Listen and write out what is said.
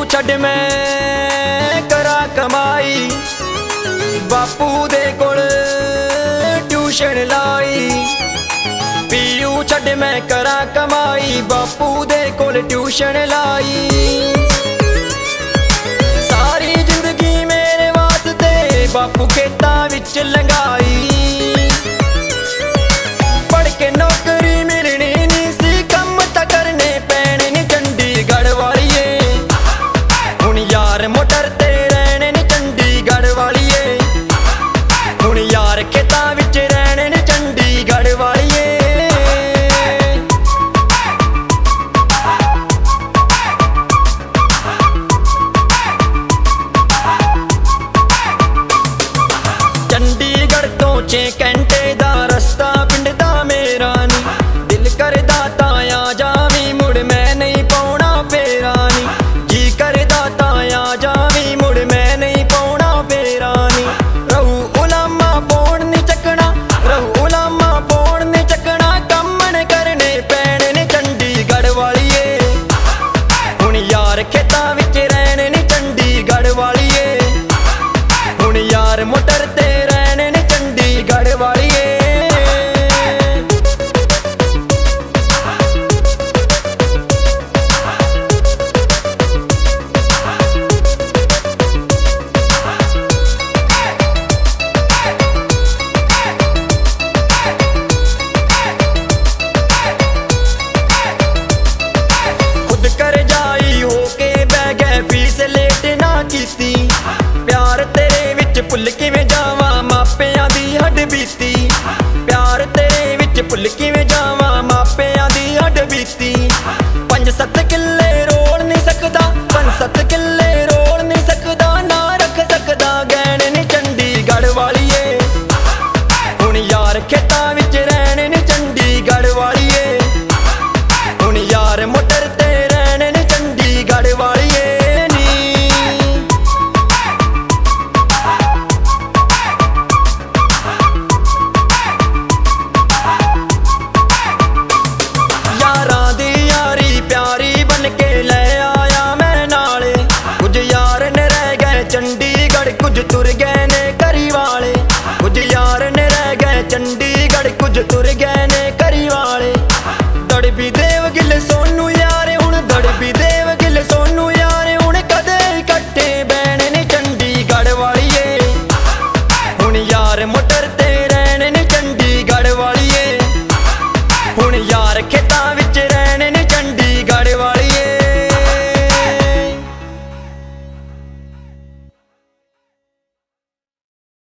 ਛੱਡ ਮੈਂ ਕਰਾਂ ਕਮਾਈ, ਬਾਪੂ ਦੇ ਕੋਲ ਟਿਊਸ਼ਨ ਲਾਈ। ਪੀਊ ਛੱਡ ਮੈਂ ਕਰਾਂ ਕਮਾਈ, ਬਾਪੂ ਦੇ ਕੋਲ ਟਿਊਸ਼ਨ ਲਾਈ। ਸਾਰੀ ਜ਼ਿੰਦਗੀ ਮੇਰੇ ਵਾਸਤੇ ਬਾਪੂ ਖੇਤਾਂ ਵਿੱਚ ਲੰਘਾਈ। ਪੜ੍ਹ ਕੇ ਨੌਕਰੀ ਮਿਲਣੀ ਨਹੀਂ ਸੀ, ਕੰਮ ਤਾਂ ਕਰਨੇ ਪੈਣੇ ਨੇ ਚੰਡੀਗੜ੍ਹ ਵਾਲੀਏ। ਹੁਣ ਯਾਰ ਮੋਟਰ ਤੇ ਰਹਿਣੇ ਨੇ ਚੰਡੀਗੜ੍ਹ ਵਾਲੀਏ। ਹੁਣ ਯਾਰ ਖੇਤਾਂ ਵਿੱਚ ਰਹਿਣੇ ਨੇ ਚੰਡੀਗੜ੍ਹ ਵਾਲੀਏ। ਚੰਡੀਗੜ੍ਹ ਤੋਂ 6 ਘੰਟੇ ਦਾ ਰਸਤਾ, ਪਿੰਡ ਦਾ ਮੇਰਾ ਨੀ। ਦਿਲ ਕਰਦਾ ਤਾਂ ਆ ਜਾਵੀਂ, ਮੁੜ ਮੈਂ ਨਹੀਂ ਪਾਉਣਾ ਫੇਰਾ ਨੀ। ਜੀ ਕਰਦਾ ਤਾਂ ਆ ਜਾਵੀਂ, ਮੁੜ ਮੈਂ ਨਹੀਂ ਪਾਉਣਾ ਫੇਰਾ ਨੀ। ਰਹੂ ਉਲਾਮਾ ਪੌਣ ਨੀ ਚੱਕਣਾ, ਰਹੂ ਉਲਾਮਾ ਪੌਣ ਨੀ ਚੱਕਣਾ। ਕੰਮ ਨੇ ਕਰਨੇ ਪੈਣੇ ਨੇ ਚੰਡੀਗੜ੍ਹ ਵਾਲੀਏ। ਹੁਣ ਯਾਰ ਖੇਤਾਂ ਵਿੱਚ ਰਹਿਣੇ ਨੇ ਚੰਡੀਗੜ੍ਹ ਵਾਲੀਏ। ਹੁਣ ਯਾਰ ਮੋਟਰ ਤੇ ਰਹਿਣੇ ਨੇ ਚੰਡੀਗੜ੍ਹ ਵਾਲੀਏ। ਖੁਦ ਕਰਜ਼ਾਈ ਹੋ ਕੇ ਬਹਿ ਗਏ, ਫੀਸ ਲੇਟ ਨਾ ਕੀਤੀ। ਪਿਆਰ ਤੇਰੇ ਵਿੱਚ ਭੁੱਲ ਕਿਵੇਂ ਜਾਵਾਂ, ਮਾਪਿਆਂ ਦੀ ਹੱਡ ਬੀਤੀ। ਪਿਆਰ ਤੇਰੇ ਵਿੱਚ ਭੁੱਲ ਕਿਵੇਂ ਜਾਵਾਂ, ਮਾਪਿਆਂ ਦੀ ਹੱਡ ਬੀਤੀ। 5-7 ਕਿੱਲੇ ਰੋਲ ਨਹੀਂ ਸਕਦਾ, 5-7 ਕਿੱਲੇ ਰੋਲ ਨਹੀਂ ਸਕਦਾ। ਨਾ ਰੱਖ ਸਕਦਾ ਗਹਿਣੇ ਨੇ ਚੰਡੀਗੜ੍ਹ ਵਾਲੀਏ। ਹੁਣ ਯਾਰ ਖੇਤਾਂ ਵਿੱਚ ਰਹਿਣੇ ਨੇ ਚੰਡੀਗੜ੍ਹ ਵਾਲੀਏ। ਹੁਣ ਯਾਰ ਮੋਟਰ ਤੇ ਰਹਿਣੇ ਨੇ ਚੰਡੀਗੜ੍ਹ ਵਾਲੀਏ ਨੀ। ਯਾਰਾਂ ਦੀ ਯਾਰੀ ਪਿਆਰੀ ਬਣ ਕੇ ਲੈ ਆਇਆ ਮੈਂ ਨਾਲੇ। ਕੁਝ ਯਾਰ ਨੇ ਰਹਿ ਗਏ ਚੰਡੀਗੜ੍ਹ, ਕੁਝ ਤੁਰ ਗਏ ਨੇ ਕਰੀ ਵਾਲੇ। ਕੁਝ ਯਾਰ ਨੇ ਰਹਿ ਗਏ ਚੰਡੀਗੜ੍ਹ, ਕੁਝ ਤੁਰ ਗਏ ਨੇ ਕਰੀ ਵਾਲੇ। ਦੜਬੀ ਦੇਵ ਗਿੱਲ ਸੋਨੂੰ ਯਾਰ, ਹੁਣ ਦੜਬੀ ਦੇਵ ਗਿੱਲ ਸੋਨੂੰ ਯਾਰ। ਹੁਣ ਕਦੇ ਇਕੱਠੇ ਬਹਿਣੇ ਨੇ ਚੰਡੀਗੜ੍ਹ ਵਾਲੀਏ। ਹੁਣ ਯਾਰ ਮੋਟਰ ਤੇ ਰਹਿਣੇ ਨੇ ਚੰਡੀਗੜ੍ਹ ਵਾਲੀਏ। ਹੁਣ ਯਾਰ ਖੇਤਾਂ